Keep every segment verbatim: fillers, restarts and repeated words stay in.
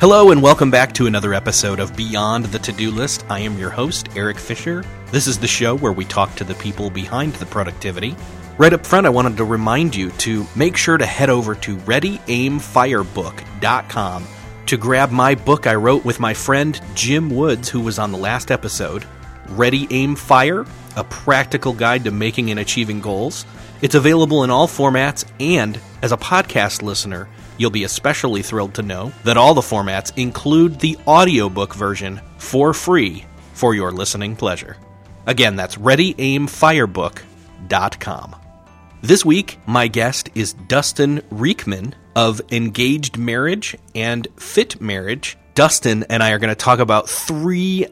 Hello and welcome back to another episode of Beyond the To-Do List. I am your host, Eric Fisher. This is the show where we talk to the people behind the productivity. Right up front, I wanted to remind you to make sure to head over to ready aim fire book dot com to grab my book I wrote with my friend Jim Woods, who was on the last episode, Ready Aim Fire, a practical guide to making and achieving goals. It's available in all formats, and as a podcast listener, you'll be especially thrilled to know that all the formats include the audiobook version for free for your listening pleasure. Again, that's ready aim fire book dot com. This week, my guest is Dustin Riechman of Engaged Marriage and Fit Marriage. Dustin and I are going to talk about three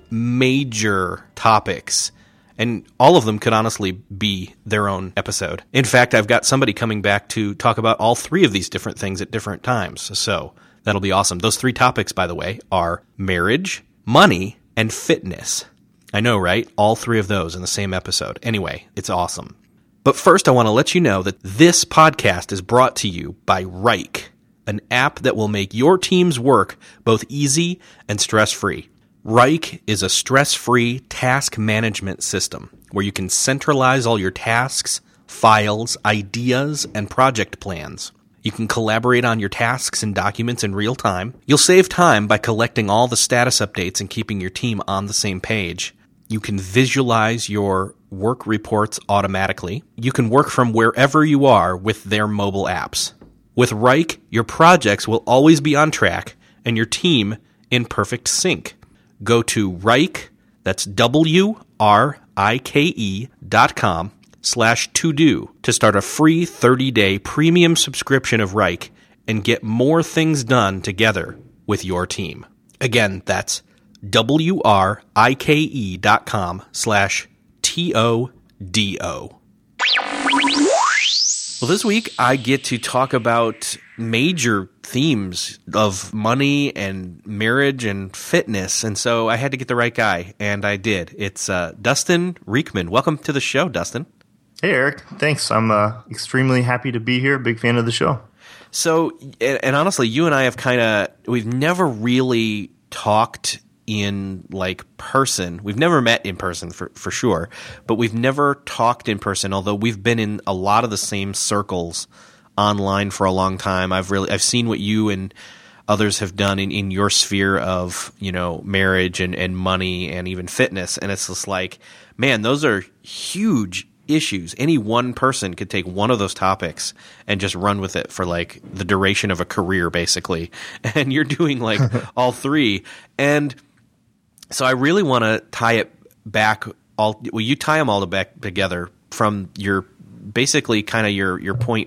major topics, and all of them could honestly be their own episode. In fact, I've got somebody coming back to talk about all three of these different things at different times, so that'll be awesome. Those three topics, by the way, are marriage, money, and fitness. I know, right? All three of those in the same episode. Anyway, it's awesome. But first, I want to let you know that this podcast is brought to you by Wrike, an app that will make your team's work both easy and stress-free. Wrike is a stress-free task management system where you can centralize all your tasks, files, ideas, and project plans. You can collaborate on your tasks and documents in real time. You'll save time by collecting all the status updates and keeping your team on the same page. You can visualize your work reports automatically. You can work from wherever you are with their mobile apps. With Wrike, your projects will always be on track and your team in perfect sync. Go to Wrike, that's W R I K E dot com slash to do to start a free thirty-day premium subscription of Wrike and get more things done together with your team. Again, that's W R I K E dot com slash T O D O. Well, this week I get to talk about major themes of money and marriage and fitness, and so I had to get the right guy, and I did. It's uh, Dustin Riechman. Welcome to the show, Dustin. Hey, Eric. Thanks. I'm uh, extremely happy to be here. Big fan of the show. So, and, and honestly, you and I have kind of, we've never really talked in like person. We've never met in person for, for sure, but we've never talked in person, although we've been in a lot of the same circles online for a long time. I've really, I've seen what you and others have done in, in your sphere of, you know, marriage and, and money and even fitness. And it's just like, man, those are huge issues. Any one person could take one of those topics and just run with it for like the duration of a career, basically. And you're doing like all three. And so I really want to tie it back all. Well, you tie them all back together from your basically kind of your your point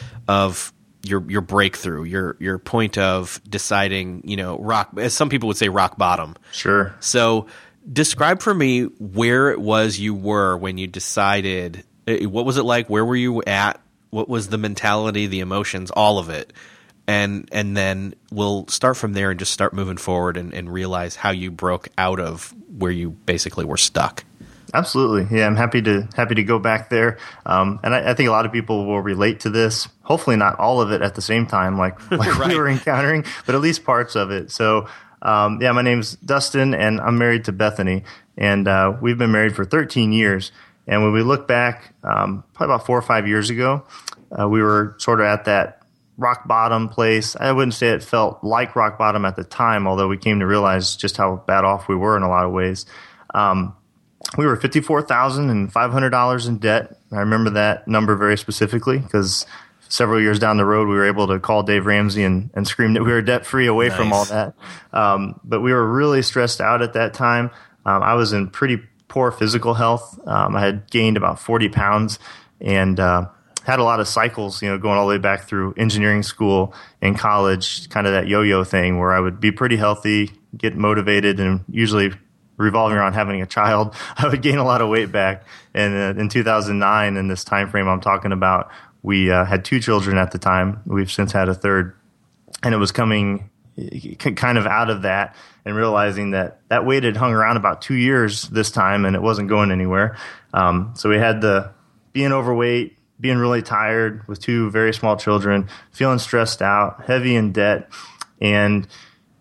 of your your breakthrough, your your point of deciding, you know, rock. As some people would say, rock bottom. Sure. So describe for me where it was you were when you decided. What was it like? Where were you at? What was the mentality, the emotions, all of it? And and then we'll start from there and just start moving forward and, and realize how you broke out of where you basically were stuck. Absolutely. Yeah, I'm happy to happy to go back there. Um, and I, I think a lot of people will relate to this. Hopefully not all of it at the same time like, like right. we were encountering, but at least parts of it. So, um, yeah, my name's Dustin, and I'm married to Bethany. And uh, we've been married for thirteen years. And when we look back, um, probably about four or five years ago, uh, we were sort of at that rock bottom place. I wouldn't say it felt like rock bottom at the time, although we came to realize just how bad off we were in a lot of ways. Um, we were fifty-four thousand five hundred dollars in debt. I remember that number very specifically because several years down the road, we were able to call Dave Ramsey and, and scream that we were debt-free away nice. From all that. Um, but we were really stressed out at that time. Um, I was in pretty poor physical health. Um, I had gained about forty pounds and uh had a lot of cycles, you know, going all the way back through engineering school and college, kind of that yo-yo thing where I would be pretty healthy, get motivated, and usually revolving around having a child, I would gain a lot of weight back. And uh, in two thousand nine, in this time frame I'm talking about, we uh, had two children at the time. We've since had a third. And it was coming kind of out of that and realizing that that weight had hung around about two years this time and it wasn't going anywhere. Um, so we had the being overweight, being really tired with two very small children, feeling stressed out, heavy in debt. And,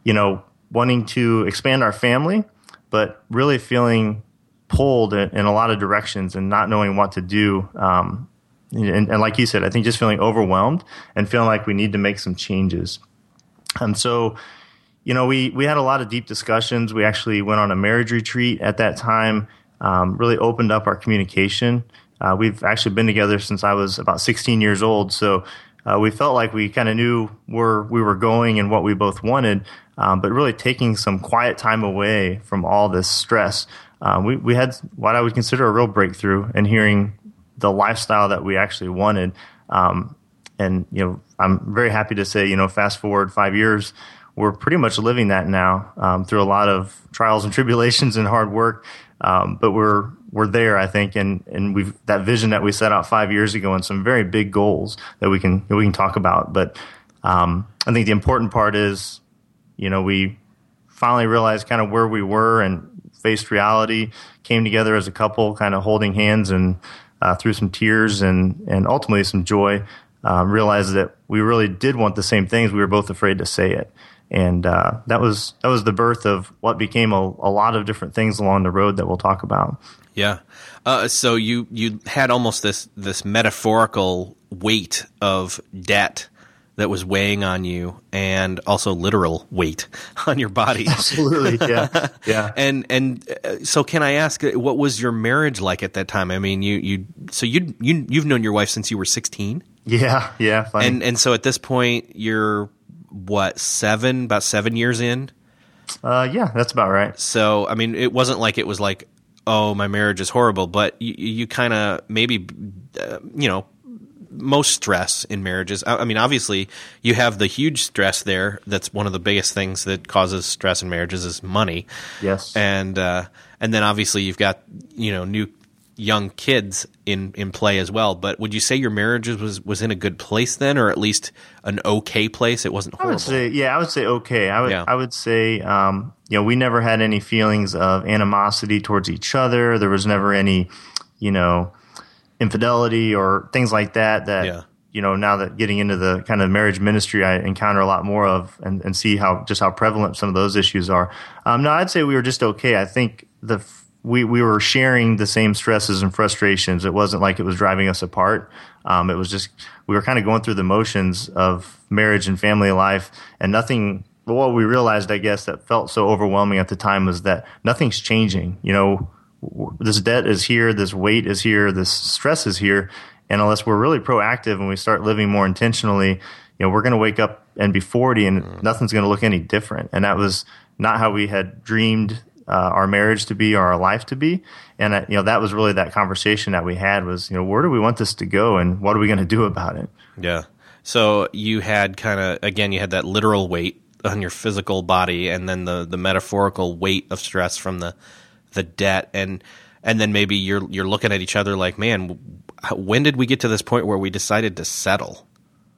you know, wanting to expand our family, but really feeling pulled in, in a lot of directions and not knowing what to do. Um, and, and like you said, I think just feeling overwhelmed and feeling like we need to make some changes. And so, you know, we, we had a lot of deep discussions. We actually went on a marriage retreat at that time, um, really opened up our communication. Uh, we've actually been together since I was about sixteen years old. So uh, we felt like we kind of knew where we were going and what we both wanted, um, but really taking some quiet time away from all this stress. Uh, we, we had what I would consider a real breakthrough in hearing the lifestyle that we actually wanted. Um, and, you know, I'm very happy to say, you know, fast forward five years, we're pretty much living that now um, through a lot of trials and tribulations and hard work. Um, but we're we're there, I think, and and we've that vision that we set out five years ago and some very big goals that we can that we can talk about. But um, I think the important part is, you know, we finally realized kind of where we were and faced reality, came together as a couple, kind of holding hands and uh, through some tears and and ultimately some joy. Uh, realized that we really did want the same things. We were both afraid to say it. And uh, that was that was the birth of what became a, a lot of different things along the road that we'll talk about. Yeah. Uh, so you you had almost this this metaphorical weight of debt that was weighing on you, and also literal weight on your body. Absolutely. Yeah. Yeah. and and uh, so can I ask, what was your marriage like at that time? I mean, you you so you you you've known your wife since you were sixteen. Yeah. Yeah. Funny. And and so at this point you're what, seven, about seven years in? Uh, yeah, that's about right. So, I mean, it wasn't like it was like, oh, my marriage is horrible, but you, you kind of maybe, uh, you know, most stress in marriages. I, I mean, obviously, you have the huge stress there. That's one of the biggest things that causes stress in marriages is money. Yes. And uh, and then obviously you've got, you know, new young kids in, in play as well. But would you say your marriage was, was in a good place then, or at least an okay place? It wasn't horrible. I would say, yeah, I would say okay. I would, yeah. I would say, um, you know, we never had any feelings of animosity towards each other. There was never any, you know, infidelity or things like that. That yeah. you know, now that getting into the kind of marriage ministry, I encounter a lot more of, and, and see how just how prevalent some of those issues are. Um, no, I'd say we were just okay. I think the We we were sharing the same stresses and frustrations. It wasn't like it was driving us apart. Um, it was just we were kind of going through the motions of marriage and family life, and nothing. Well, what we realized, I guess, that felt so overwhelming at the time was that nothing's changing. You know, this debt is here, this weight is here, this stress is here, and unless we're really proactive and we start living more intentionally, you know, we're going to wake up and be forty, and mm. nothing's going to look any different. And that was not how we had dreamed Uh, our marriage to be or our life to be. And, uh, you know, that was really that conversation that we had was, you know, where do we want this to go and what are we going to do about it? Yeah. So you had kind of, again, you had that literal weight on your physical body and then the, the metaphorical weight of stress from the, the debt. And, and then maybe you're, you're looking at each other like, man, when did we get to this point where we decided to settle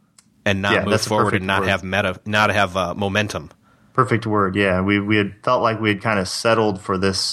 and not yeah, move forward and not word. have meta, not have uh, momentum? Perfect word. Yeah. We, we had felt like we had kind of settled for this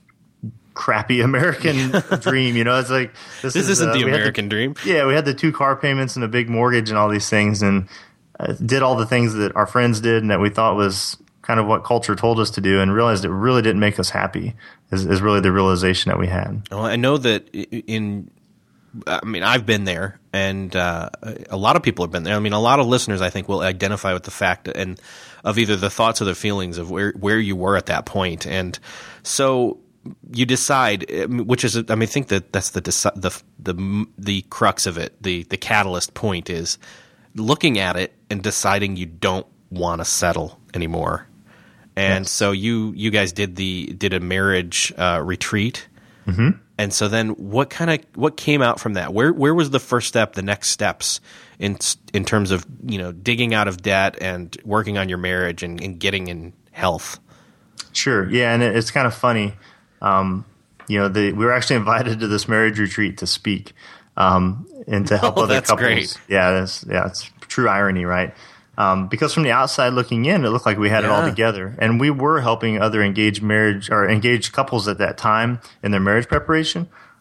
crappy American dream. You know, it's like, this, this is, isn't uh, the we American the, dream. Yeah. We had the two car payments and a big mortgage and all these things, and uh, did all the things that our friends did and that we thought was kind of what culture told us to do, and realized it really didn't make us happy is, is really the realization that we had. Well, I know that in, I mean, I've been there, and uh, a lot of people have been there. I mean, a lot of listeners, I think, will identify with the fact and of either the thoughts or the feelings of where, where you were at that point. And so you decide, which is, I mean, I think that that's the the the the crux of it. The the catalyst point is looking at it and deciding you don't want to settle anymore. And yes. so you you guys did the did a marriage uh, retreat. Mm-hmm. And so then what kind of what came out from that? Where where was the first step, the next steps in in terms of, you know, digging out of debt and working on your marriage and, and getting in health? Sure. Yeah, and it, it's kind of funny. Um, you know, the, we were actually invited to this marriage retreat to speak um, and to help oh, other that's couples. Great. Yeah, that's yeah, it's true irony, right? Um, because from the outside looking in, it looked like we had yeah. it all together, and we were helping other engaged marriage or engaged couples at that time in their marriage preparation.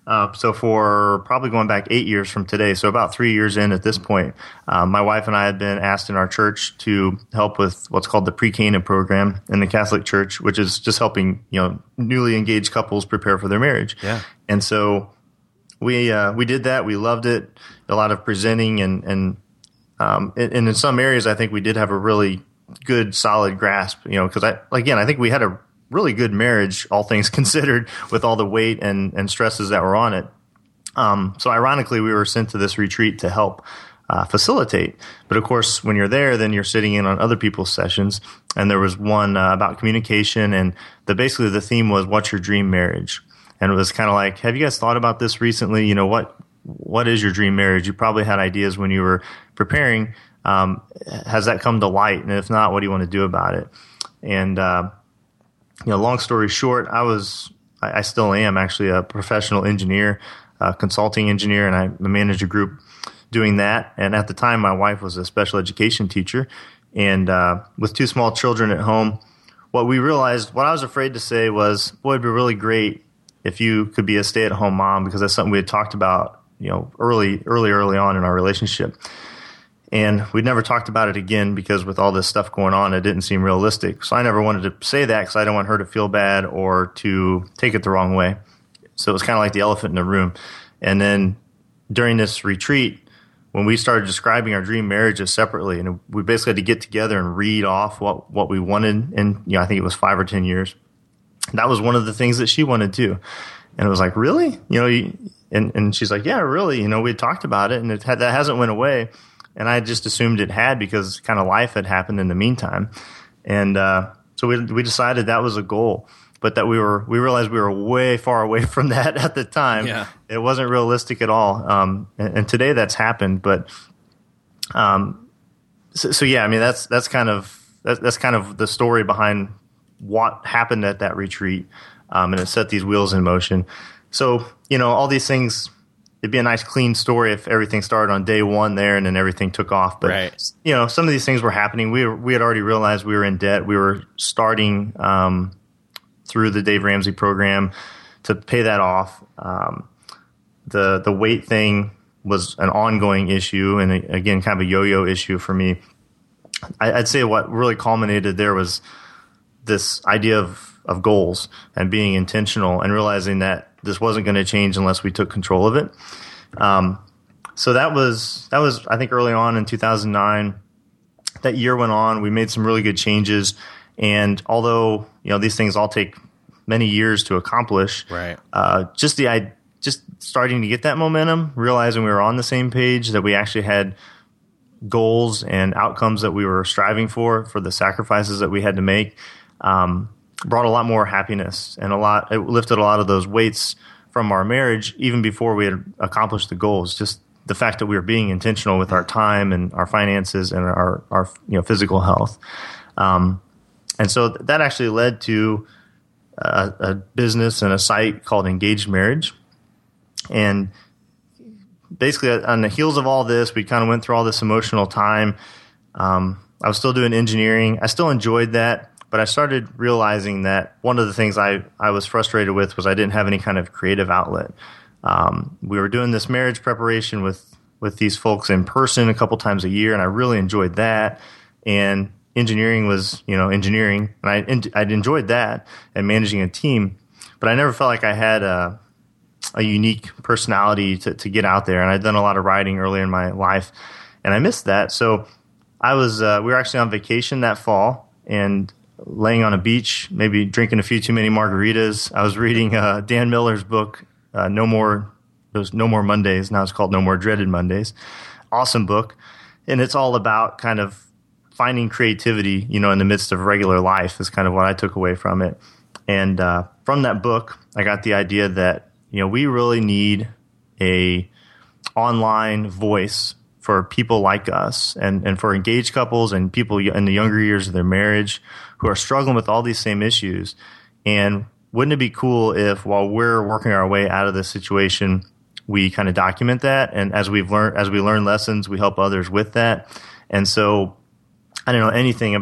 Uh, so for probably going back eight years from today, so about three years in at this point, um, my wife and I had been asked in our church to help with what's called the pre-Cana program in the Catholic Church, which is just helping, you know, newly engaged couples prepare for their marriage. Yeah. And so we uh, we did that. We loved it. A lot of presenting and and um, and in some areas, I think we did have a really good, solid grasp. You know, because I again, I think we had a really good marriage, all things considered, with all the weight and, and stresses that were on it. Um, so ironically, we were sent to this retreat to help uh, facilitate. But of course, when you're there, then you're sitting in on other people's sessions. And there was one uh, about communication, and the basically the theme was, "What's your dream marriage?" And it was kind of like, have you guys thought about this recently? You know, what what is your dream marriage? You probably had ideas when you were preparing. Um, has that come to light? And if not, what do you want to do about it? And uh, You know, long story short, I was, I, I still am actually a professional engineer, a consulting engineer, and I manage a group doing that. And at the time, my wife was a special education teacher. And uh, with two small children at home, what we realized, what I was afraid to say was, boy, it'd be really great if you could be a stay-at-home mom, because that's something we had talked about, you know, early, early, early on in our relationship. And we'd never talked about it again because with all this stuff going on, it didn't seem realistic. So I never wanted to say that because I didn't want her to feel bad or to take it the wrong way. So it was kind of like the elephant in the room. And then during this retreat, when we started describing our dream marriages separately, and we basically had to get together and read off what, what we wanted in, you know, I think it was five or ten years. That was one of the things that she wanted too. And it was like, really? You know, you, and, and she's like, yeah, really. You know, we had talked about it, and it had, that hasn't went away. And I just assumed it had because kind of life had happened in the meantime. And uh, so we we decided that was a goal, but that we were we realized we were way far away from that at the time. Yeah. It wasn't realistic at all. Um, and, and today that's happened. But um, so, so yeah, I mean that's that's kind of that's, that's kind of the story behind what happened at that retreat, um, and it set these wheels in motion. So you know all these things. It'd be a nice, clean story if everything started on day one there and then everything took off. But, right. you know, some of these things were happening. We were, we had already realized we were in debt. We were starting um, through the Dave Ramsey program to pay that off. Um, the the weight thing was an ongoing issue and, again, kind of a yo-yo issue for me. I, I'd say what really culminated there was this idea of, of goals and being intentional and realizing that this wasn't going to change unless we took control of it. Um, so that was, that was, I think early on in two thousand nine, that year went on, we made some really good changes. And although, you know, these things all take many years to accomplish, right. uh, just the, I just starting to get that momentum, realizing we were on the same page, that we actually had goals and outcomes that we were striving for, for the sacrifices that we had to make, um, brought a lot more happiness and a lot, it lifted a lot of those weights from our marriage even before we had accomplished the goals. Just the fact that we were being intentional with our time and our finances and our, our you know, physical health. Um, and so that actually led to a, a business and a site called Engaged Marriage. And basically on the heels of all this, we kind of went through all this emotional time. Um, I was still doing engineering. I still enjoyed that. But I started realizing that one of the things I, I was frustrated with was I didn't have any kind of creative outlet. Um, we were doing this marriage preparation with, with these folks in person a couple times a year, and I really enjoyed that. And engineering was, you know, engineering, and I I'd enjoyed that and managing a team. But I never felt like I had a, a unique personality to, to get out there. And I'd done a lot of writing earlier in my life, and I missed that. So I was uh, we were actually on vacation that fall, and laying on a beach, maybe drinking a few too many margaritas. I was reading uh, Dan Miller's book, uh, No More, it was No More Mondays. Now it's called No More Dreaded Mondays. Awesome book. And it's all about kind of finding creativity, you know, in the midst of regular life is kind of what I took away from it. And uh, from that book, I got the idea that, you know, we really need a online voice for people like us and, and for engaged couples and people in the younger years of their marriage who are struggling with all these same issues. And wouldn't it be cool if while we're working our way out of this situation, we kind of document that? And as we've learned, as we learn lessons, we help others with that. And so I don't know anything about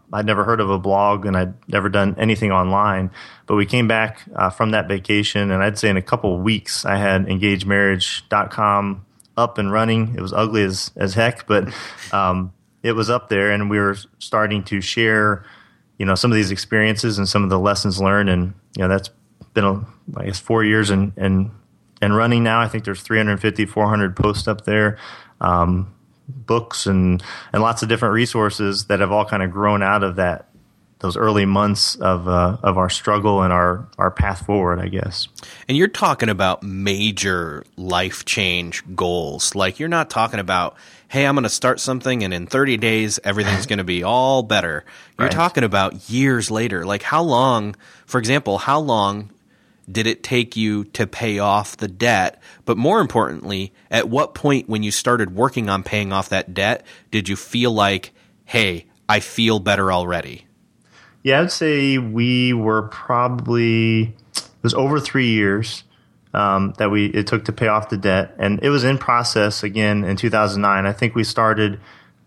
I'd never heard of a blog, and I'd never done anything online. But we came back uh, from that vacation, and I'd say in a couple of weeks, I had engaged marriage dot com up and running. It was ugly as, as heck, but um, it was up there, and we were starting to share, you know, some of these experiences and some of the lessons learned. And, you know, that's been, a, I guess, four years and, and, and running now. I think there's three fifty, four hundred posts up there, um, books and, and lots of different resources that have all kind of grown out of that, those early months of uh, of our struggle and our, our path forward, I guess. And you're talking about major life change goals. Like, you're not talking about, hey, I'm going to start something and in thirty days everything's going to be all better. You're Right. talking about years later. Like, how long, for example, how long did it take you to pay off the debt? But more importantly, at what point when you started working on paying off that debt did you feel like, hey, I feel better already? Yeah, I'd say we were probably, it was over three years um, that we it took to pay off the debt. And it was in process again in two thousand nine. I think we started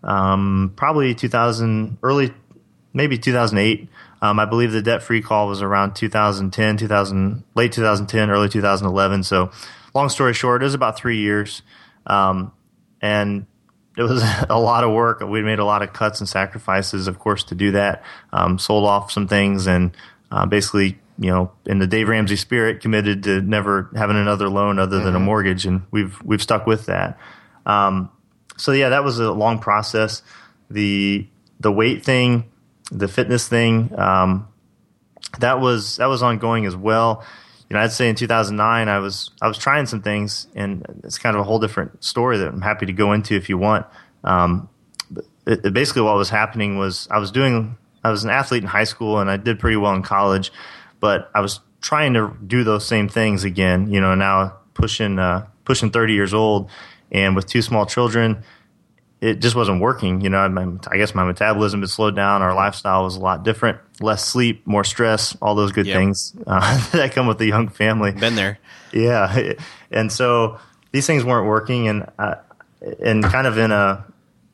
um, probably two thousand, early, maybe two thousand eight. Um, I believe the debt-free call was around two thousand ten, two thousand, late two thousand ten, early two thousand eleven. So long story short, it was about three years. Um, and it was a lot of work. We made a lot of cuts and sacrifices, of course, to do that. Um, sold off some things and uh, basically, you know, in the Dave Ramsey spirit, committed to never having another loan other than mm-hmm. a mortgage, and we've we've stuck with that. Um, so yeah, that was a long process. The the weight thing, the fitness thing, um, that was that was ongoing as well. You know, I'd say in two thousand nine, I was I was trying some things, and it's kind of a whole different story that I'm happy to go into if you want. Um, it, it basically, what was happening was I was doing I was an athlete in high school, and I did pretty well in college, but I was trying to do those same things again. You know, now pushing uh, pushing thirty years old, and with two small children, it just wasn't working. You know, my, I guess my metabolism had slowed down. Our lifestyle was a lot different. Less sleep, more stress, all those good yep. things uh, that come with a young family. Been there. Yeah. And so these things weren't working. And uh, and kind of in a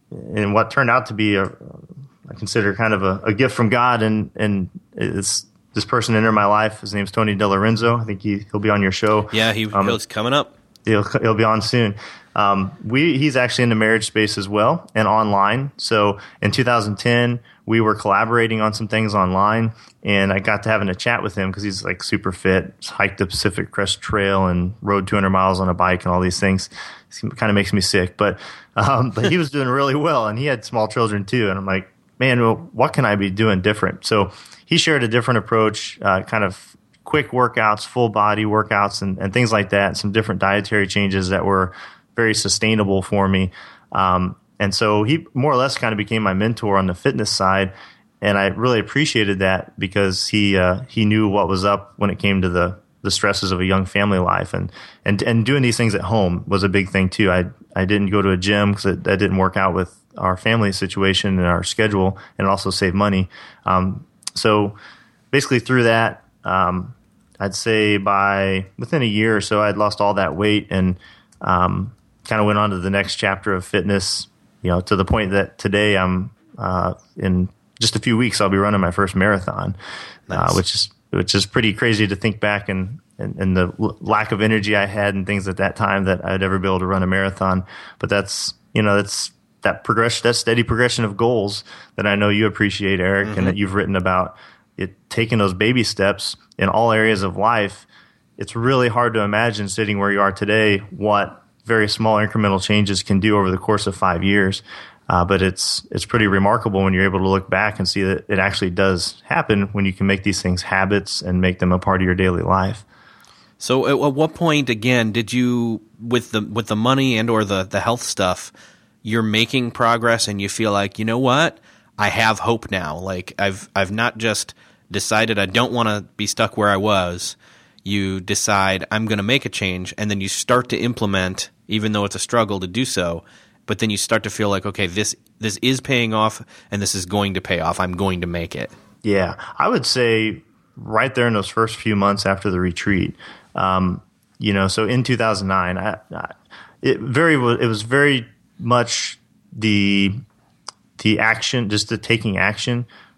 in what turned out to be, a, I consider kind of a, a gift from God. And, and it's, this person entered my life. His name's Tony DeLorenzo. I think he, he'll be on your show. Yeah, he, um, he's coming up. He'll, he'll be on soon. Um, we, he's actually in the marriage space as well and online. So in two thousand ten, we were collaborating on some things online, and I got to having a chat with him because he's like super fit, hiked the Pacific Crest Trail and rode two hundred miles on a bike and all these things. It kind of makes me sick, but, um, but he was doing really well, and he had small children too. And I'm like, man, well, what can I be doing different? So he shared a different approach, uh, kind of quick workouts, full body workouts, and, and things like that. Some different dietary changes that were very sustainable for me. Um, and so he more or less kind of became my mentor on the fitness side. And I really appreciated that because he, uh, he knew what was up when it came to the, the stresses of a young family life, and, and, and doing these things at home was a big thing too. I, I didn't go to a gym because that didn't work out with our family situation and our schedule, and it also saved money. Um, so basically through that, um, I'd say by within a year or so, I'd lost all that weight, and, um, kind of went on to the next chapter of fitness, you know, to the point that today I'm uh, in just a few weeks I'll be running my first marathon, nice. uh, which is which is pretty crazy to think back and, and, and the l- lack of energy I had and things at that time that I'd ever be able to run a marathon. But that's, you know, that's that progression, that steady progression of goals that I know you appreciate, Eric, mm-hmm. and that you've written about. It taking those baby steps in all areas of life. It's really hard to imagine sitting where you are today what very small incremental changes can do over the course of five years. Uh, but it's it's pretty remarkable when you're able to look back and see that it actually does happen when you can make these things habits and make them a part of your daily life. So at what point, again, did you, with the with the money and or the, the health stuff, you're making progress and you feel like, you know what, I have hope now. Like I've I've not just decided I don't want to be stuck where I was. You decide I'm going to make a change, and then you start to implement, even though it's a struggle to do so, but then you start to feel like, okay, this this is paying off, and this is going to pay off. I'm going to make it. Yeah, I would say right there in those first few months after the retreat, um, you know, so in two thousand nine, I, I, it very it was very much the the action, just the taking action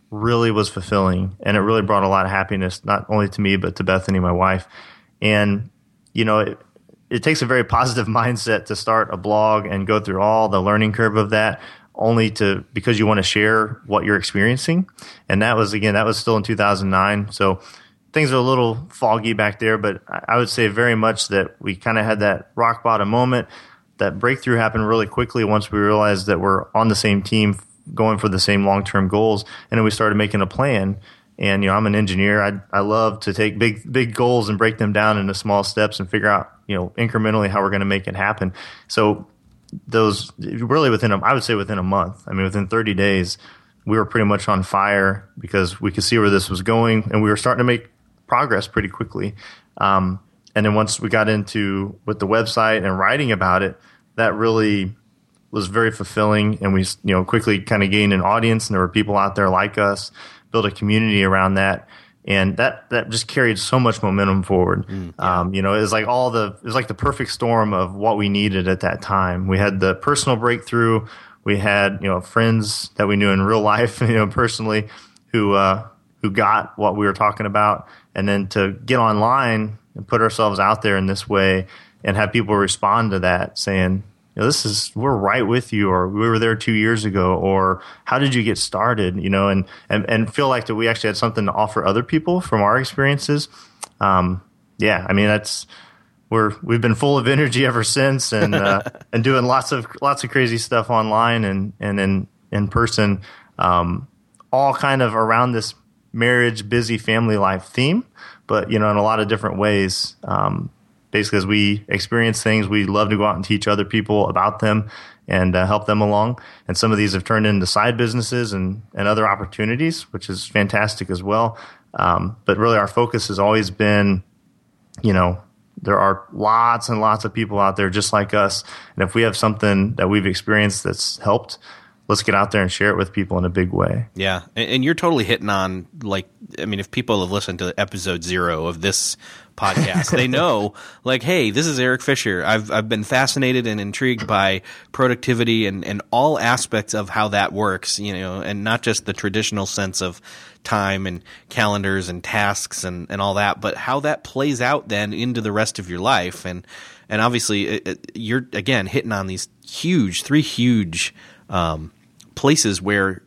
really was fulfilling, and it really brought a lot of happiness, not only to me, but to Bethany, my wife. And, you know, it, it takes a very positive mindset to start a blog and go through all the learning curve of that, only to, because you want to share what you're experiencing. And that was, again, that was still in two thousand nine. So things are a little foggy back there, but I would say very much that we kind of had that rock bottom moment. That breakthrough happened really quickly once we realized that we're on the same team, going for the same long-term goals. And then we started making a plan. And, you know, I'm an engineer. I I love to take big, big goals and break them down into small steps and figure out, you know, incrementally how we're going to make it happen. So those really within, a, I would say within a month, I mean, within thirty days, we were pretty much on fire because we could see where this was going, and we were starting to make progress pretty quickly. Um, and then once we got into with the website and writing about it, that really was very fulfilling, and we, you know, quickly kind of gained an audience, and there were people out there like us, built a community around that, and that that just carried so much momentum forward. Mm, yeah. Um, you know, it was like all the it was like the perfect storm of what we needed at that time. We had the personal breakthrough, we had, you know, friends that we knew in real life, you know, personally, who uh, who got what we were talking about, and then to get online and put ourselves out there in this way and have people respond to that, saying, you know, this is, we're right with you, or we were there two years ago, or how did you get started, you know, and, and, and feel like that we actually had something to offer other people from our experiences. Um, yeah, I mean, that's, we're, we've been full of energy ever since, and, uh, and doing lots of, lots of crazy stuff online and, and in, in person, um, all kind of around this marriage, busy family life theme, but, you know, in a lot of different ways. Um, Basically, as we experience things, we love to go out and teach other people about them and uh, help them along. And some of these have turned into side businesses and, and other opportunities, which is fantastic as well. Um, but really, our focus has always been, you know, there are lots and lots of people out there just like us. And if we have something that we've experienced that's helped, let's get out there and share it with people in a big way. Yeah. And you're totally hitting on, like, I mean, if people have listened to episode zero of this podcast, they know, like, hey, this is Eric Fisher. I've I've been fascinated and intrigued by productivity and, and all aspects of how that works, you know, and not just the traditional sense of time and calendars and tasks and, and all that, but how that plays out then into the rest of your life. And, and obviously, it, it, you're, again, hitting on these huge, three huge um, places where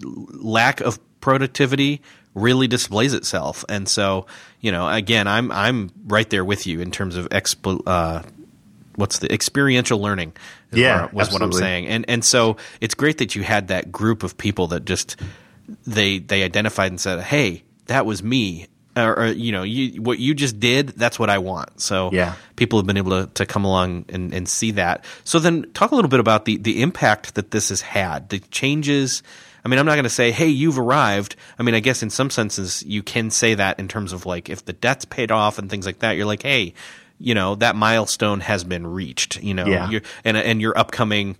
lack of productivity really displays itself. And so, you know, again, I'm I'm right there with you in terms of expo, uh, what's the experiential learning? Is yeah, what, was absolutely. what I'm saying. And and so it's great that you had that group of people that just they they identified and said, hey, that was me. Or, or you know, you, what you just did, that's what I want. So yeah. people have been able to, to come along and, and see that. So then talk a little bit about the, the impact that this has had, the changes. I mean, I'm not going to say, hey, you've arrived. I mean, I guess in some senses you can say that in terms of like if the debt's paid off and things like that, you're like, hey, you know, that milestone has been reached, you know, yeah. you're, and, and your upcoming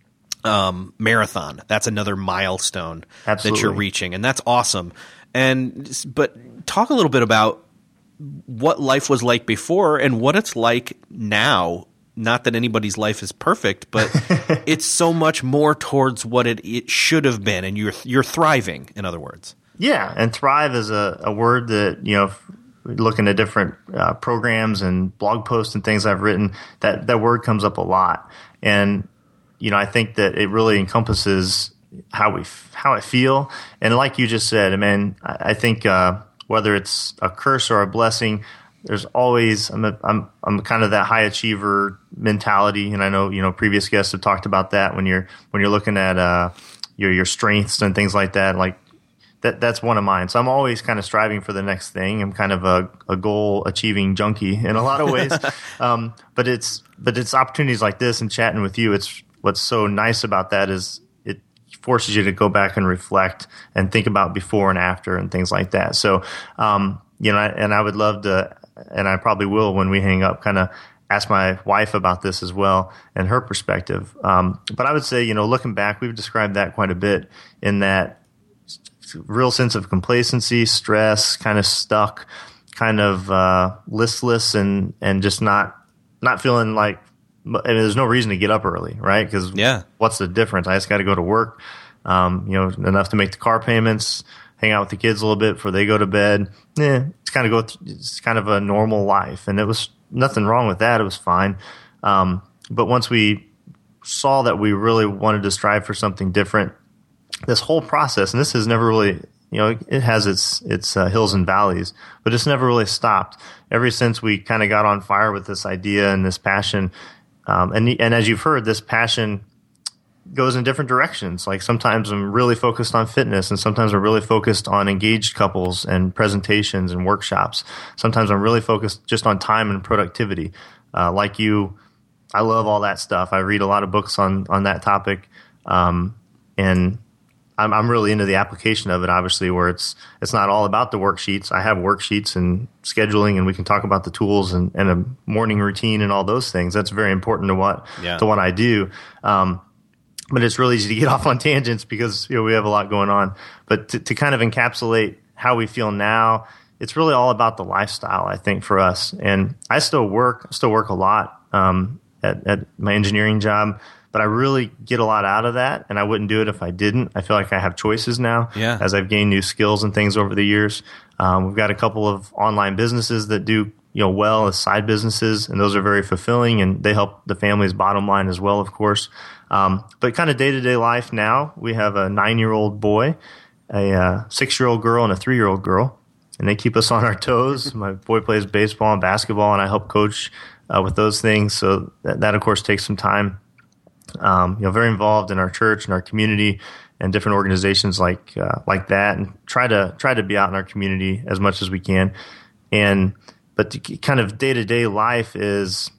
um, marathon, that's another milestone Absolutely. that you're reaching. And that's awesome. And but talk a little bit about what life was like before and what it's like now. Not that anybody's life is perfect, but it's so much more towards what it, it should have been, and you're you're thriving. In other words, yeah. And thrive is a, a word that, you know, looking at different uh, programs and blog posts and things I've written, that that word comes up a lot. And you know, I think that it really encompasses how we how I feel. And like you just said, I mean, I, I think uh, whether it's a curse or a blessing, there's always I'm a, I'm I'm kind of that high achiever mentality, and I know, you know, previous guests have talked about that when you're when you're looking at uh, your your strengths and things like that. Like that that's one of mine. So I'm always kind of striving for the next thing. I'm kind of a, a goal achieving junkie in a lot of ways. um, but it's but it's opportunities like this and chatting with you. It's what's so nice about that is it forces you to go back and reflect and think about before and after and things like that. So um, you know, and I would love to. And I probably will when we hang up, kind of ask my wife about this as well and her perspective. Um, but I would say, you know, looking back, we've described that quite a bit in that real sense of complacency, stress, kind of stuck, kind of uh, listless, and and just not not feeling like I mean, there's no reason to get up early, right? Because yeah. what's the difference? I just got to go to work, um, you know, enough to make the car payments, hang out with the kids a little bit before they go to bed. Yeah, it's kind of go. Th- it's kind of a normal life, and it was nothing wrong with that. It was fine. Um, but once we saw that we really wanted to strive for something different, this whole process, and this has never really, you know, it has its its uh, hills and valleys, but it's never really stopped. Ever since we kind of got on fire with this idea and this passion, um, and and as you've heard, this passion goes in different directions. Like sometimes I'm really focused on fitness, and sometimes I'm really focused on engaged couples and presentations and workshops. Sometimes I'm really focused just on time and productivity. Uh, like you, I love all that stuff. I read a lot of books on on that topic, um, and I'm, I'm really into the application of it. Obviously, where it's it's not all about the worksheets. I have worksheets and scheduling, and we can talk about the tools and, and a morning routine and all those things. That's very important to what yeah. to what I do. Um, But it's really easy to get off on tangents because, you know, we have a lot going on. But to, to kind of encapsulate how we feel now, it's really all about the lifestyle, I think, for us. And I still work, still work a lot um, at, at my engineering job, but I really get a lot out of that, and I wouldn't do it if I didn't. I feel like I have choices now yeah. as I've gained new skills and things over the years. Um, we've got a couple of online businesses that do, you know, well as side businesses, and those are very fulfilling, and they help the family's bottom line as well, of course. Um, but kind of day-to-day life now, we have a nine-year-old boy, a uh, six-year-old girl, and a three-year-old girl, and they keep us on our toes. My boy plays baseball and basketball, and I help coach uh, with those things. So that, that, of course, takes some time. Um, you know, very involved in our church and our community and different organizations like uh, like that, and try to try to be out in our community as much as we can. And but the kind of day-to-day life is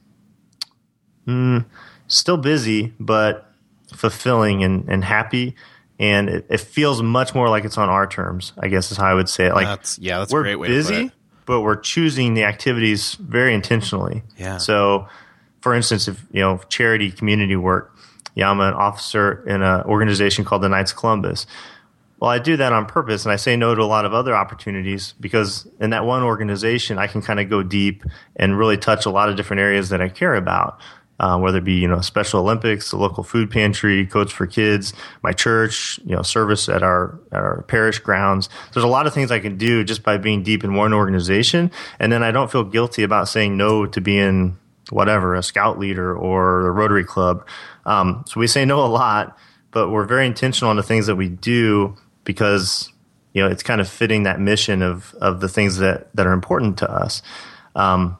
mm, still busy, but fulfilling and, and happy. And it, it feels much more like it's on our terms, I guess is how I would say it. Like, that's, yeah, that's we're a great way busy, to put it. But we're choosing the activities very intentionally. Yeah. So, for instance, if, you know, charity community work, yeah, I'm an officer in an organization called the Knights of Columbus. Well, I do that on purpose, and I say no to a lot of other opportunities because in that one organization, I can kind of go deep and really touch a lot of different areas that I care about, uh, whether it be, you know, Special Olympics, the local food pantry, Coach for Kids, my church, you know, service at our at our parish grounds. There's a lot of things I can do just by being deep in one organization, and then I don't feel guilty about saying no to being whatever, a scout leader or a Rotary Club. Um, so we say no a lot, but we're very intentional on the things that we do, because, you know, it's kind of fitting that mission of, of the things that, that are important to us. Um,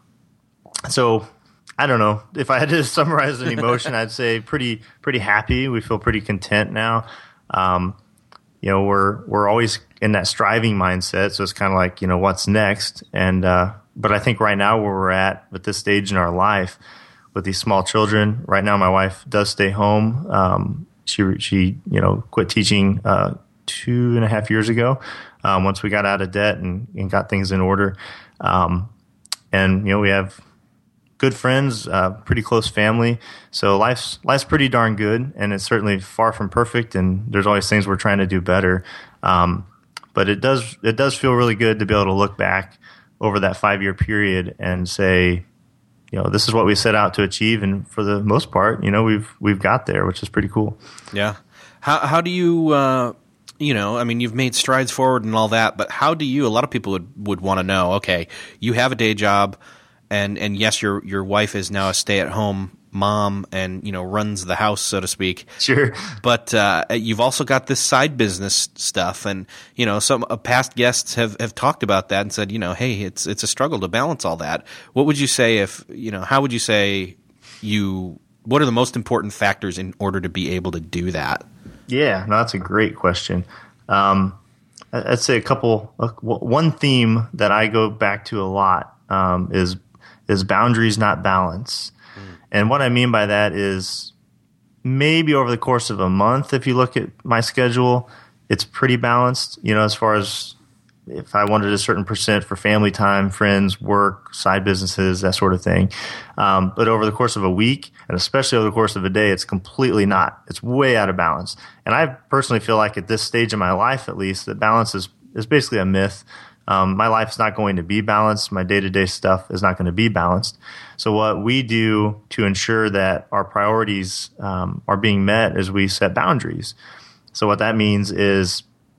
so I don't know if I had to summarize an emotion, I'd say pretty, pretty happy. We feel pretty content now. Um, you know, we're, we're always in that striving mindset. So it's kind of like, you know, what's next? And, uh, but I think right now where we're at at this stage in our life with these small children, right now my wife does stay home. Um, she, she, you know, quit teaching, uh, two and a half years ago, um, once we got out of debt and, and got things in order. Um, and, you know, we have good friends, uh, pretty close family. So life's, life's pretty darn good, and it's certainly far from perfect, and there's always things we're trying to do better. Um, but it does, it does feel really good to be able to look back over that five year period and say, you know, this is what we set out to achieve. And for the most part, you know, we've, we've got there, which is pretty cool. Yeah. How, how do you, uh, you know, I mean, you've made strides forward and all that, but how do you, a lot of people would, would want to know, okay, you have a day job, and, and yes, your your wife is now a stay-at-home mom and, you know, runs the house, so to speak. Sure. But uh, you've also got this side business stuff, and, you know, some uh, past guests have, have talked about that and said, you know, hey, it's it's a struggle to balance all that. What would you say if, you know, how would you say you, what are the most important factors in order to be able to do that? Yeah, no, that's a great question. Um, I'd say a couple. Uh, one theme that I go back to a lot um, is is boundaries, not balance. Mm. And what I mean by that is maybe over the course of a month, if you look at my schedule, it's pretty balanced. You know, as far as if I wanted a certain percent for family time, friends, work, side businesses, that sort of thing. Um, but over the course of a week, and especially over the course of a day, it's completely not. It's way out of balance. And I personally feel like at this stage of my life, at least, that balance is, is basically a myth. Um, my life's not going to be balanced. My day-to-day stuff is not going to be balanced. So what we do to ensure that our priorities um, are being met is we set boundaries. So what that means is,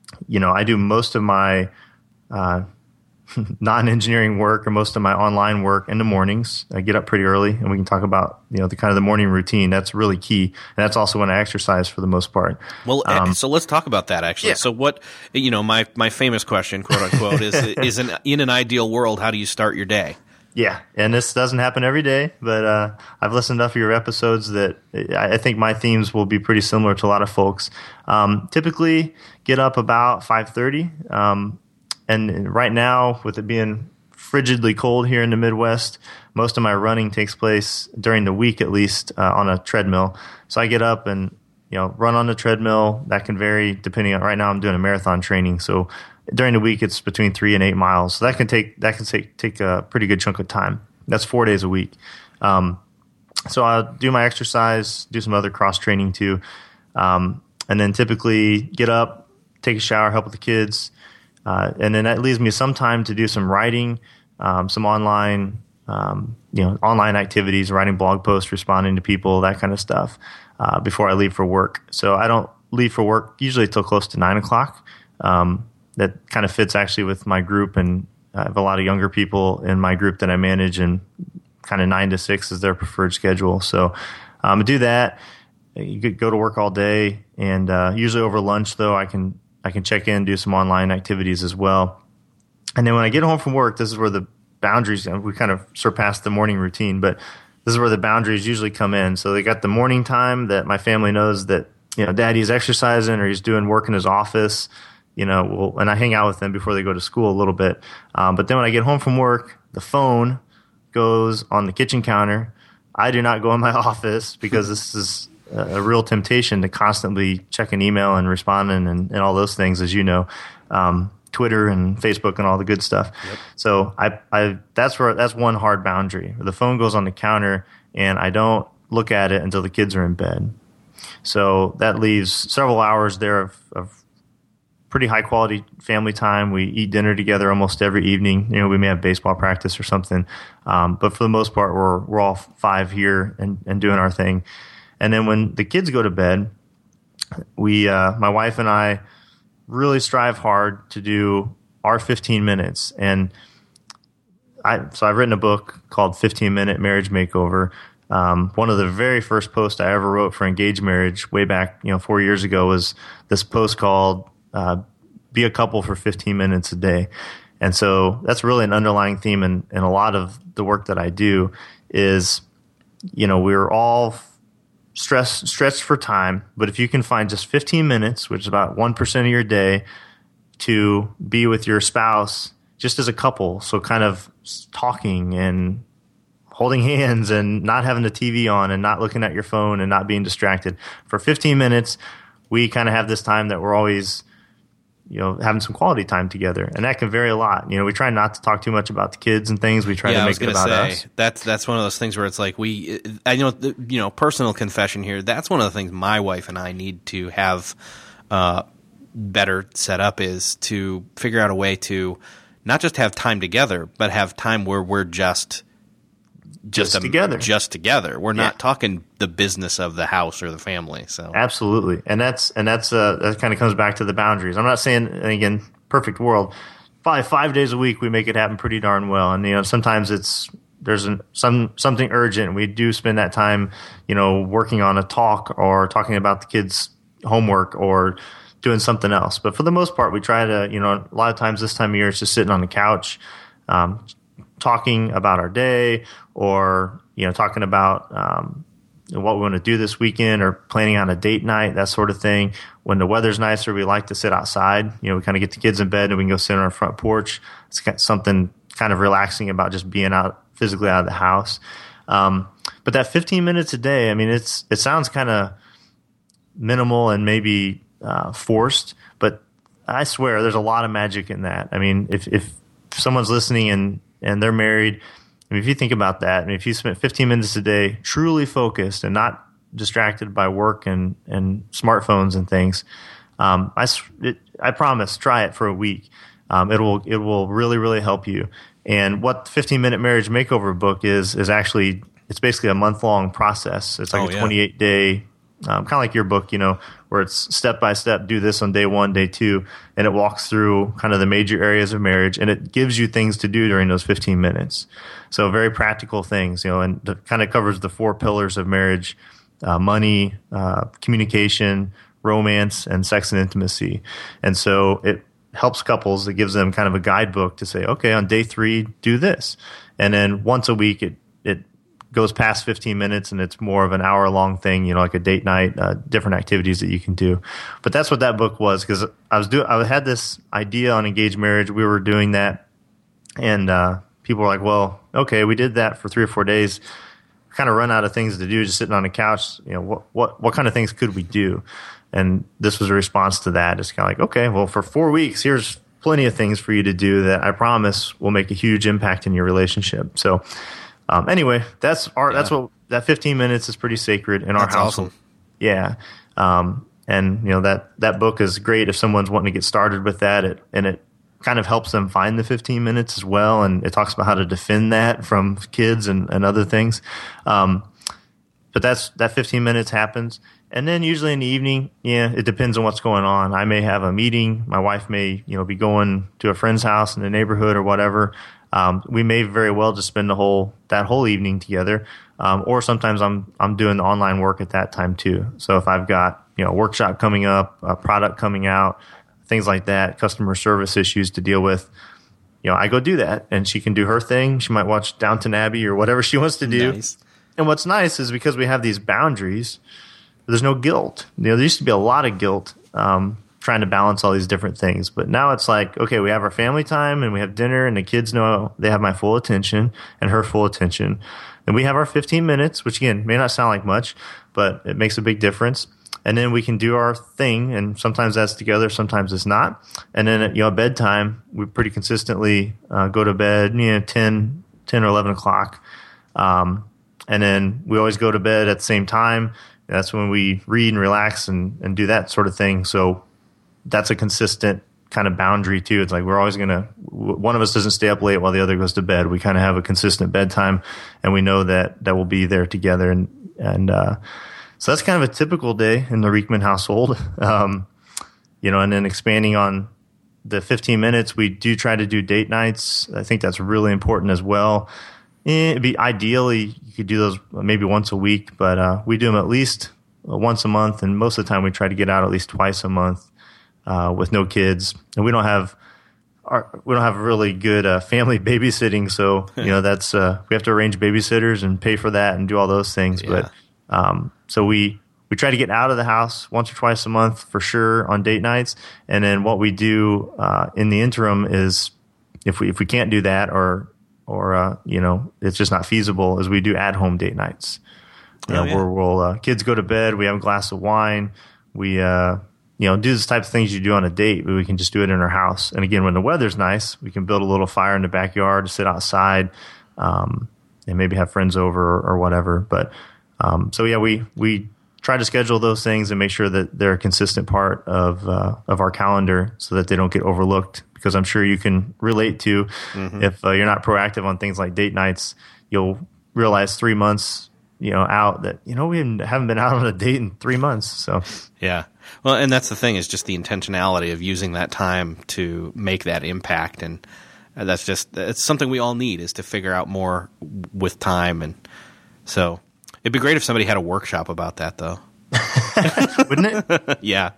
you know, I do most of my uh, non-engineering work or most of my online work in the mornings. I get up pretty early, and we can talk about, you know, the kind of the morning routine. That's really key, and that's also when I exercise for the most part. Well, um, so let's talk about that actually. Yeah. So what, you know, my my famous question, quote unquote, is is an, in an ideal world, how do you start your day? Yeah, and this doesn't happen every day, but uh, I've listened to enough of your episodes that I think my themes will be pretty similar to a lot of folks. Um, typically, get up about five thirty, um, and right now, with it being frigidly cold here in the Midwest, most of my running takes place during the week, at least, uh, on a treadmill. So I get up and you know run on the treadmill. That can vary depending on. Right now, I'm doing a marathon training, so during the week, it's between three and eight miles. So that can take that can take take a pretty good chunk of time. That's four days a week. Um, so I'll do my exercise, do some other cross training too, um, and then typically get up, take a shower, help with the kids, uh, and then that leaves me some time to do some writing, um, some online, um, you know, online activities, writing blog posts, responding to people, that kind of stuff, uh, before I leave for work. So I don't leave for work usually till close to nine o'clock. Um, That kind of fits actually with my group, and I have a lot of younger people in my group that I manage, and kind of nine to six is their preferred schedule. So um, I do that. You could go to work all day, and uh, usually over lunch, though, I can I can check in, do some online activities as well. And then when I get home from work, this is where the boundaries, we kind of surpassed the morning routine, but this is where the boundaries usually come in. So they got the morning time that my family knows that, you know, Daddy's exercising or he's doing work in his office. You know, we'll, and I hang out with them before they go to school a little bit. Um, but then when I get home from work, the phone goes on the kitchen counter. I do not go in my office because this is a, a real temptation to constantly check an email and responding and, and all those things, as you know, um, Twitter and Facebook and all the good stuff. Yep. So I, I, that's where that's one hard boundary. The phone goes on the counter, and I don't look at it until the kids are in bed. So that leaves several hours there of, of pretty high quality family time. We eat dinner together almost every evening. You know, we may have baseball practice or something, um, but for the most part, we're we're all five here and, and doing our thing. And then when the kids go to bed, we, uh, my wife and I, really strive hard to do our fifteen minutes. And I, so I've written a book called fifteen minute Marriage Makeover. Um, one of the very first posts I ever wrote for Engaged Marriage way back, you know, four years ago was this post called Uh, be a couple for fifteen minutes a day. And so that's really an underlying theme in, in a lot of the work that I do is, you know, we're all stressed, stretched for time, but if you can find just fifteen minutes, which is about one percent of your day, to be with your spouse just as a couple, so kind of talking and holding hands and not having the T V on and not looking at your phone and not being distracted. For fifteen minutes, we kind of have this time that we're always, you know, having some quality time together, and that can vary a lot. You know, we try not to talk too much about the kids and things. We try yeah, to make it about say, us. That's that's one of those things where it's like we, I know, you know, personal confession here. That's one of the things my wife and I need to have uh, better set up is to figure out a way to not just have time together, but have time where we're just. Just, just a, together. Just together. We're not yeah. talking the business of the house or the family. So absolutely, and that's and that's uh, that kind of comes back to the boundaries. I'm not saying, again, perfect world. Five five days a week, we make it happen pretty darn well. And you know, sometimes it's there's an, some something urgent. We do spend that time, you know, working on a talk or talking about the kids' homework or doing something else. But for the most part, we try to, you know, a lot of times this time of year, it's just sitting on the couch. Um, talking about our day or, you know, talking about um, what we want to do this weekend or planning on a date night, that sort of thing. When the weather's nicer, we like to sit outside. You know, we kind of get the kids in bed and we can go sit on our front porch. It's got something kind of relaxing about just being out physically out of the house. Um, but that fifteen minutes a day, I mean, it's it sounds kind of minimal and maybe uh, forced, but I swear there's a lot of magic in that. I mean, if, if someone's listening and and they're married, I mean, if you think about that, I mean, if you spent fifteen minutes a day truly focused and not distracted by work and, and smartphones and things, um, I, it, I promise, try it for a week. Um, it will it will really, really help you. And what the fifteen minute Marriage Makeover book is, is actually, it's basically a month-long process. It's like oh, a yeah. twenty-eight day, um, kind of like your book, you know, where where it's step by step, do this on day one, day two, and it walks through kind of the major areas of marriage, and it gives you things to do during those fifteen minutes. So very practical things, you know, and it kind of covers the four pillars of marriage: uh, money, uh, communication, romance, and sex and intimacy. And so it helps couples. It gives them kind of a guidebook to say, okay, on day three, do this. And then once a week, it it goes past fifteen minutes, and it's more of an hour long thing, you know, like a date night, uh, different activities that you can do. But that's what that book was, because I was doing, I had this idea on engaged marriage. We were doing that, and uh, people were like, well, okay, we did that for three or four days. Kind of run out of things to do, just sitting on the couch. You know, what what what kind of things could we do? And this was a response to that. It's kind of like, okay, well, for four weeks, here's plenty of things for you to do that I promise will make a huge impact in your relationship. So, um, anyway, that's our yeah. that's what that fifteen minutes is pretty sacred in our that's house. Awesome. Yeah, um, and you know that that book is great if someone's wanting to get started with that. It, and it kind of helps them find the fifteen minutes as well. And it talks about how to defend that from kids and, and other things. Um, but that's that fifteen minutes happens. And then usually in the evening, yeah, it depends on what's going on. I may have a meeting. My wife may, you know, be going to a friend's house in the neighborhood or whatever. Um, we may very well just spend the whole that whole evening together. Um, or sometimes I'm I'm doing the online work at that time too. So if I've got, you know, a workshop coming up, a product coming out, things like that, customer service issues to deal with, you know, I go do that, and she can do her thing. She might watch Downton Abbey or whatever she wants to do. Nice. And what's nice is because we have these boundaries, there's no guilt. You know, there used to be a lot of guilt um, trying to balance all these different things. But now it's like, okay, we have our family time and we have dinner, and the kids know they have my full attention and her full attention. And we have our fifteen minutes, which again, may not sound like much, but it makes a big difference. And then we can do our thing, and sometimes that's together, sometimes it's not. And then at, you know, bedtime, we pretty consistently uh, go to bed, you know, ten, ten or eleven o'clock. Um, and then we always go to bed at the same time. That's when we read and relax and, and do that sort of thing. So that's a consistent kind of boundary too. It's like we're always going to, one of us doesn't stay up late while the other goes to bed. We kind of have a consistent bedtime, and we know that that we'll be there together. And, and, uh, so that's kind of a typical day in the Reekman household. Um, you know, and then expanding on the fifteen minutes, we do try to do date nights. I think that's really important as well. It'd be ideally you could do those maybe once a week, but uh, we do them at least once a month, and most of the time we try to get out at least twice a month uh, with no kids. And we don't have our, we don't have really good uh, family babysitting, so you know that's uh, we have to arrange babysitters and pay for that and do all those things. Yeah. But um, so we we try to get out of the house once or twice a month for sure on date nights, and then what we do uh, in the interim is if we if we can't do that or or, uh, you know, it's just not feasible, is we do at-home date nights. You oh, know, yeah. where we'll, uh, kids go to bed, we have a glass of wine, we, uh, you know, do this type of things you do on a date, but we can just do it in our house. And again, when the weather's nice, we can build a little fire in the backyard to sit outside, um, and maybe have friends over or, or whatever. But, um, so yeah, we, we try to schedule those things and make sure that they're a consistent part of, uh, of our calendar so that they don't get overlooked. Because I'm sure you can relate to mm-hmm. if uh, you're not proactive on things like date nights, you'll realize three months, you know, out that, you know, we haven't been out on a date in three months. So, yeah. Well, and that's the thing, is just the intentionality of using that time to make that impact. And that's just, it's something we all need, is to figure out more with time. And so it'd be great if somebody had a workshop about that, though. Wouldn't it? Yeah.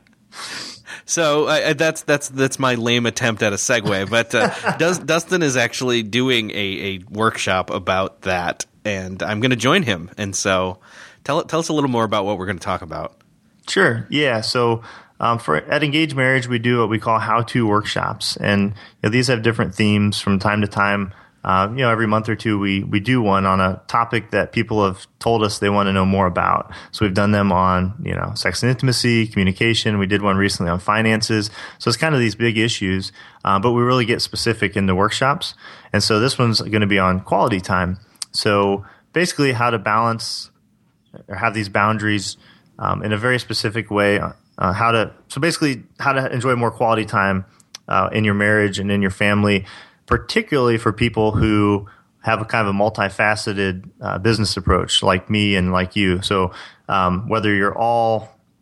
So uh, that's that's that's my lame attempt at a segue, but uh, Dust, Dustin is actually doing a, a workshop about that, and I'm going to join him. And so, tell tell us a little more about what we're going to talk about. Sure. Yeah. So um, for at Engaged Marriage, we do what we call how-to workshops, and you know, these have different themes from time to time. Uh, you know, every month or two, we we do one on a topic that people have told us they want to know more about. So we've done them on, you know, sex and intimacy, communication. We did one recently on finances. So it's kind of these big issues, uh, but we really get specific in the workshops. And so this one's going to be on quality time. So basically, how to balance or have these boundaries um, in a very specific way. Uh, how to so basically how to enjoy more quality time uh, in your marriage and in your family, particularly for people who have a kind of a multifaceted uh, business approach like me and like you. So um, whether you're all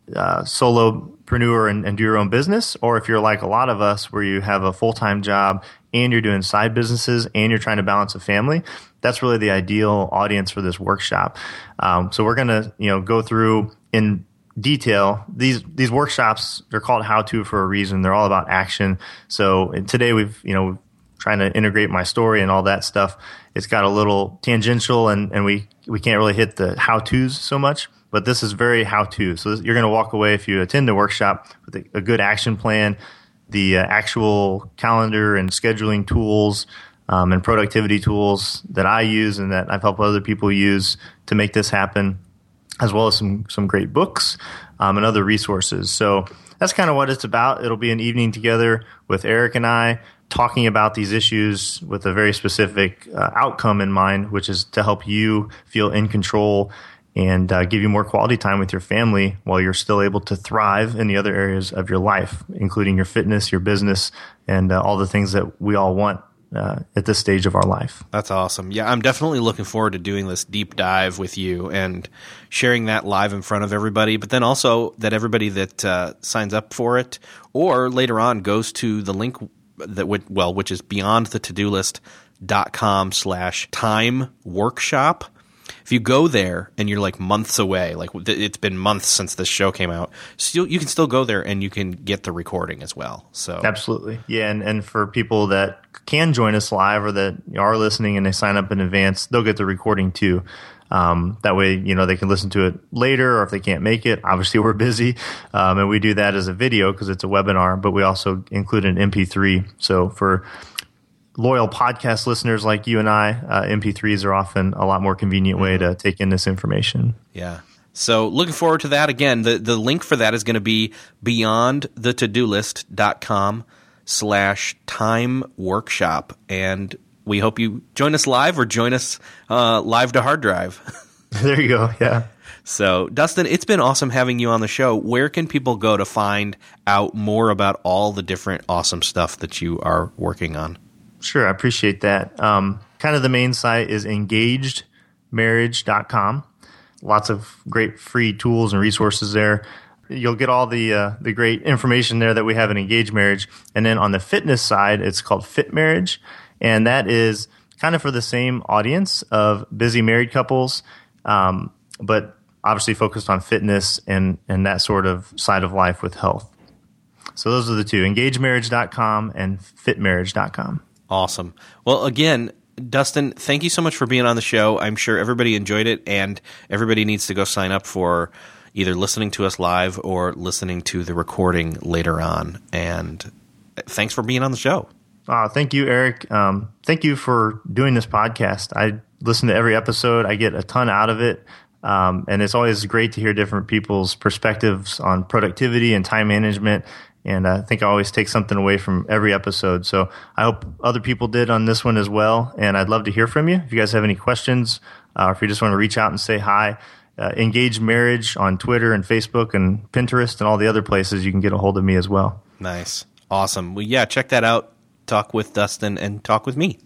uh, solopreneur and, and do your own business, or if you're like a lot of us where you have a full-time job and you're doing side businesses and you're trying to balance a family, that's really the ideal audience for this workshop. Um, so we're going to, you know, go through in detail. These these workshops, they're called How To for a reason. They're all about action. So today we've, you know, trying to integrate my story and all that stuff. It's got a little tangential and, and we, we can't really hit the how-tos so much, but this is very how-to. So this, you're going to walk away if you attend the workshop with a, a good action plan, the uh, actual calendar and scheduling tools um, and productivity tools that I use and that I've helped other people use to make this happen, as well as some some great books um, and other resources. So that's kind of what it's about. It'll be an evening together with Eric and I talking about these issues with a very specific uh, outcome in mind, which is to help you feel in control and uh, give you more quality time with your family while you're still able to thrive in the other areas of your life, including your fitness, your business, and uh, all the things that we all want Uh, at this stage of our life. That's awesome. Yeah, I'm definitely looking forward to doing this deep dive with you and sharing that live in front of everybody, but then also that everybody that uh, signs up for it or later on goes to the link that would, well, which is beyond the to do list dot com slash time workshop. If you go there and you're like months away, like it's been months since this show came out, still you can still go there and you can get the recording as well. So absolutely, yeah. And and for people that can join us live or that are listening and they sign up in advance, they'll get the recording too. Um, that way, you know, they can listen to it later, or if they can't make it, obviously we're busy, um, and we do that as a video because it's a webinar. But we also include an M P three. So for loyal podcast listeners like you and I, uh, M P threes are often a lot more convenient way to take in this information. Yeah. So looking forward to that. Again, the, the link for that is going to be beyond the to do list dot com slash time workshop. And we hope you join us live or join us uh, live to hard drive. There you go. Yeah. So, Dustin, it's been awesome having you on the show. Where can people go to find out more about all the different awesome stuff that you are working on? Sure, I appreciate that. Um, kind of the main site is engaged marriage dot com. Lots of great free tools and resources there. You'll get all the uh, the great information there that we have in Engaged Marriage. And then on the fitness side, it's called Fit Marriage. And that is kind of for the same audience of busy married couples, um, but obviously focused on fitness and, and that sort of side of life with health. So those are the two, engaged marriage dot com and fit marriage dot com. Awesome. Well, again, Dustin, thank you so much for being on the show. I'm sure everybody enjoyed it, and everybody needs to go sign up for either listening to us live or listening to the recording later on. And thanks for being on the show. Uh, thank you, Eric. Um, thank you for doing this podcast. I listen to every episode. I get a ton out of it. Um, and it's always great to hear different people's perspectives on productivity and time management. And I think I always take something away from every episode. So I hope other people did on this one as well. And I'd love to hear from you. If you guys have any questions, uh, or if you just want to reach out and say hi, uh, Engage Marriage on Twitter and Facebook and Pinterest and all the other places, you can get a hold of me as well. Nice. Awesome. Well, yeah, check that out. Talk with Dustin and talk with me.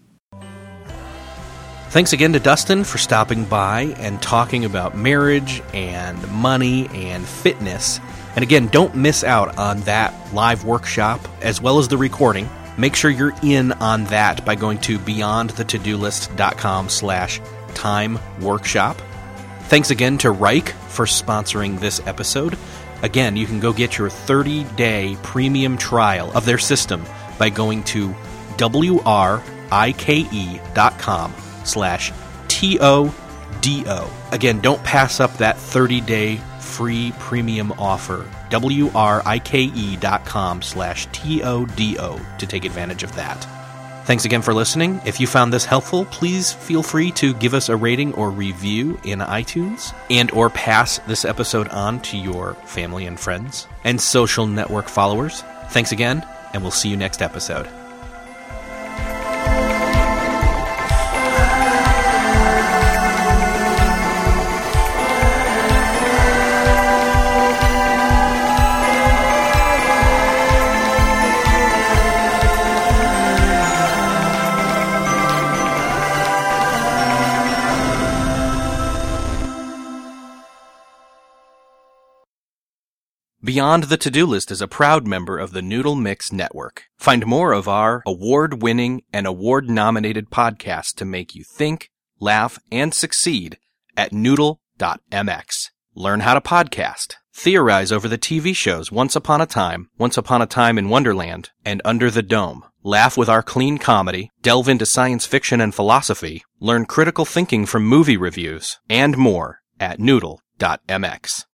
Thanks again to Dustin for stopping by and talking about marriage and money and fitness. And again, don't miss out on that live workshop as well as the recording. Make sure you're in on that by going to beyond the to do list dot com slash time workshop. Thanks again to Reich for sponsoring this episode. Again, you can go get your thirty-day premium trial of their system by going to W R I K E dot com slash T O D O. Again, don't pass up that thirty-day free premium offer. W R I K E dot com slash T O D O to take advantage of that. Thanks again for listening. If you found this helpful, please feel free to give us a rating or review in iTunes and or pass this episode on to your family and friends and social network followers. Thanks again, and we'll see you next episode. Beyond the To-Do List is a proud member of the Noodle Mix Network. Find more of our award-winning and award-nominated podcasts to make you think, laugh, and succeed at noodle dot m x. Learn how to podcast. Theorize over the T V shows Once Upon a Time, Once Upon a Time in Wonderland, and Under the Dome. Laugh with our clean comedy, delve into science fiction and philosophy, learn critical thinking from movie reviews, and more at noodle dot m x.